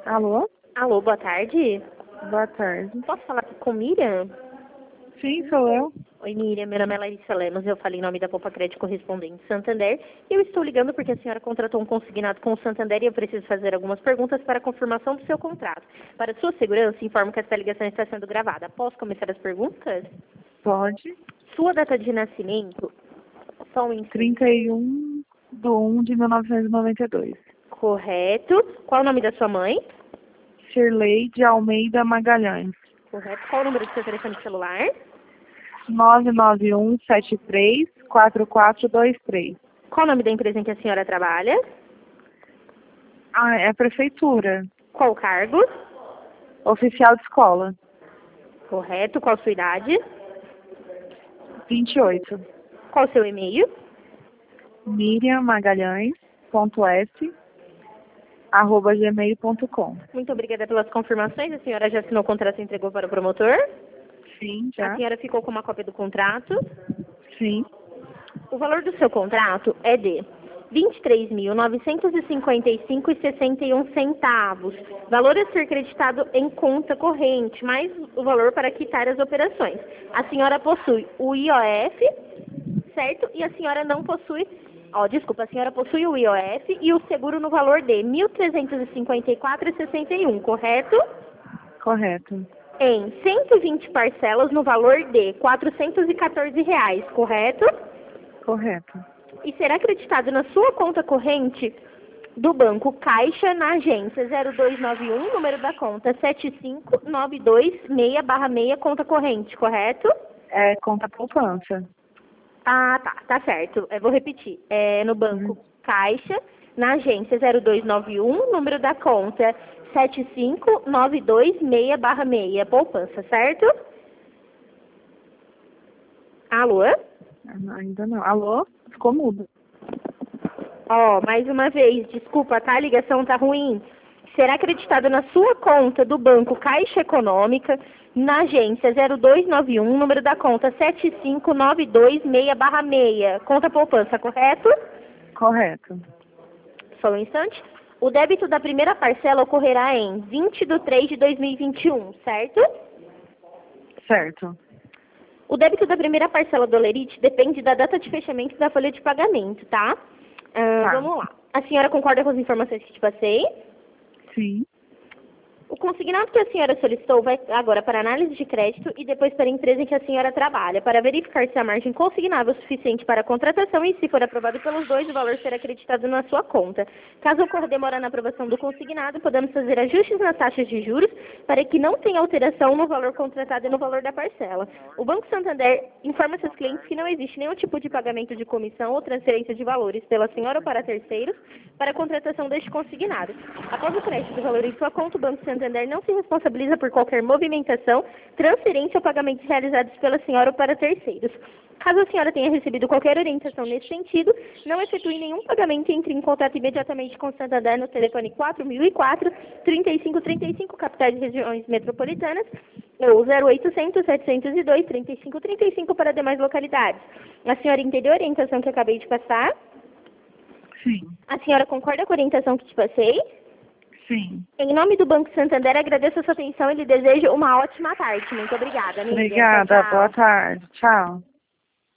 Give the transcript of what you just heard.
Alô? Alô, boa tarde. Boa tarde. Posso falar com Miriam? Sim, sou eu. Oi, Miriam. Meu nome é Larissa Lemos. Eu falei em nome da Poupa Crédito Correspondente Santander. E eu estou ligando porque a senhora contratou um consignado com o Santander e eu preciso fazer algumas perguntas para a confirmação do seu contrato. Para sua segurança, informo que esta ligação está sendo gravada. Posso começar as perguntas? Pode. Sua data de nascimento? Só um instante. 31/1/1992. Correto. Qual o nome da sua mãe? Shirley de Almeida Magalhães. Correto. Qual o número do seu telefone celular? 991734423. Qual o nome da empresa em que a senhora trabalha? Ah, é a prefeitura. Qual o cargo? Oficial de escola. Correto. Qual a sua idade? 28. Qual o seu e-mail? miriammagalhães.s@gmail.com. Muito obrigada pelas confirmações. A senhora já assinou o contrato e entregou para o promotor? Sim, A já. senhora ficou com uma cópia do contrato? Sim. O valor do seu contrato é de R$ 23.955,61. Valor a ser creditado em conta corrente, mais o valor para quitar as operações. A senhora possui o IOF, certo? E a senhora não possui... a senhora possui o IOF e o seguro no valor de R$ 1.354,61, correto? Correto. Em 120 parcelas no valor de R$ 414, correto? Correto. E será acreditado na sua conta corrente do Banco Caixa na agência 0291, número da conta 75926/6, conta corrente, correto? É conta poupança. Ah, tá certo. Eu vou repetir. É no Banco Caixa, na agência 0291, número da conta 75926/6, poupança, certo? Alô? Ainda não. Alô? Ficou mudo. Mais uma vez, desculpa, tá? A ligação tá ruim. Será acreditado na sua conta do Banco Caixa Econômica, na agência 0291, número da conta 75926/6, conta poupança, correto? Correto. Só um instante. O débito da primeira parcela ocorrerá em 20/3/2021, certo? Certo. O débito da primeira parcela do Olerite depende da data de fechamento da folha de pagamento, tá? Tá. Vamos lá. A senhora concorda com as informações que te passei? Sim. O consignado que a senhora solicitou vai agora para análise de crédito e depois para a empresa em que a senhora trabalha, para verificar se a margem consignável é suficiente para a contratação e, se for aprovado pelos dois, o valor será acreditado na sua conta. Caso ocorra demora na aprovação do consignado, podemos fazer ajustes nas taxas de juros para que não tenha alteração no valor contratado e no valor da parcela. O Banco Santander informa seus clientes que não existe nenhum tipo de pagamento de comissão ou transferência de valores pela senhora ou para terceiros para a contratação deste consignado. Após o crédito do valor em sua conta, o Banco Santander não se responsabiliza por qualquer movimentação, transferência ou pagamentos realizados pela senhora ou para terceiros. Caso a senhora tenha recebido qualquer orientação nesse sentido, não efetue nenhum pagamento e entre em contato imediatamente com o Santander no telefone 4004-3535, capitais e regiões metropolitanas, ou 0800-702-3535 para demais localidades. A senhora entendeu a orientação que acabei de passar? Sim. A senhora concorda com a orientação que te passei? Sim. Em nome do Banco Santander, agradeço a sua atenção e lhe desejo uma ótima tarde. Muito obrigada, Miriam. Obrigada. Tchau, tchau. Boa tarde. Tchau.